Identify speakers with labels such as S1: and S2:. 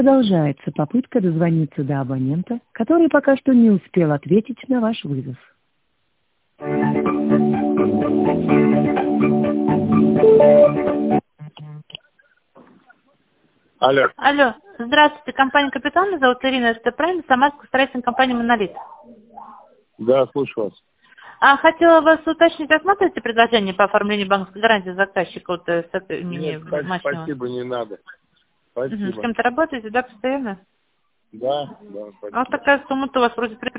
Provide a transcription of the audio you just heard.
S1: Продолжается попытка дозвониться до абонента, который пока что не успел ответить на ваш вызов.
S2: Алло.
S3: Алло, здравствуйте, компания «Капитан», меня зовут Ирина Степрайм, Самарская строительная компания «Монолит».
S2: Да, слушаю вас.
S3: Хотела вас уточнить, рассматриваете предложение по оформлению банковской гарантии заказчика вот, с этой
S2: Нет,
S3: Мачнева?
S2: спасибо, не надо. Спасибо.
S3: С кем-то работаете, да, постоянно?
S2: Да, спасибо.
S3: А вот такая сумма-то у вас вроде